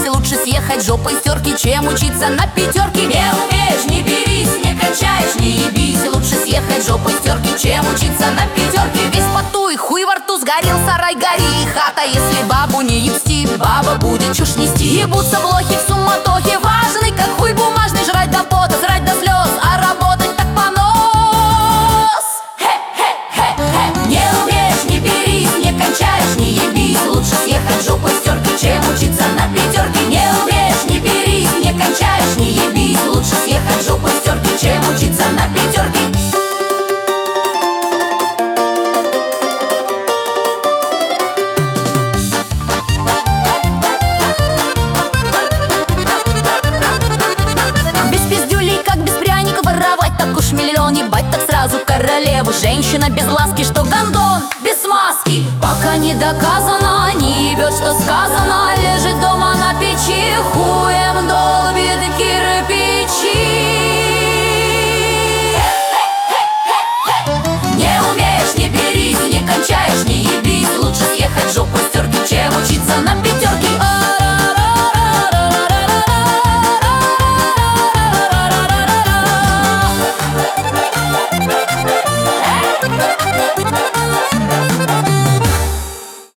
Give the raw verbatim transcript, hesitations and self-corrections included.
ебись, лучше съехать жопой с терки, чем учиться на пятерке. Не умеешь, не берись, не кончаешь, не ебись, лучше съехать жопой с терки, чем учиться на пятерке. Весь потуй, хуй во рту сгорел, сарай гори, хата, если бабу не ебсти, баба будет чушь нести. Ебутся блохи в суматохе, важный, как хуй бумажный, жрать до пота, срать до слез, а работать так понос. Хе-хе-хе-хе. Не умеешь, не берись, не кончаешь, не ебись, лучше съехать жопой с терки, чем учиться на пятерке. Не умеешь, не берись, не кончаешь, не ебись, лучше съехать жопой с терки, чем учиться на пятерке. Миллион ебать так сразу королеву. Женщина без ласки, что гондон без маски. Пока не доказано, не ебет, что сказано. Лежит дома на печи, хуй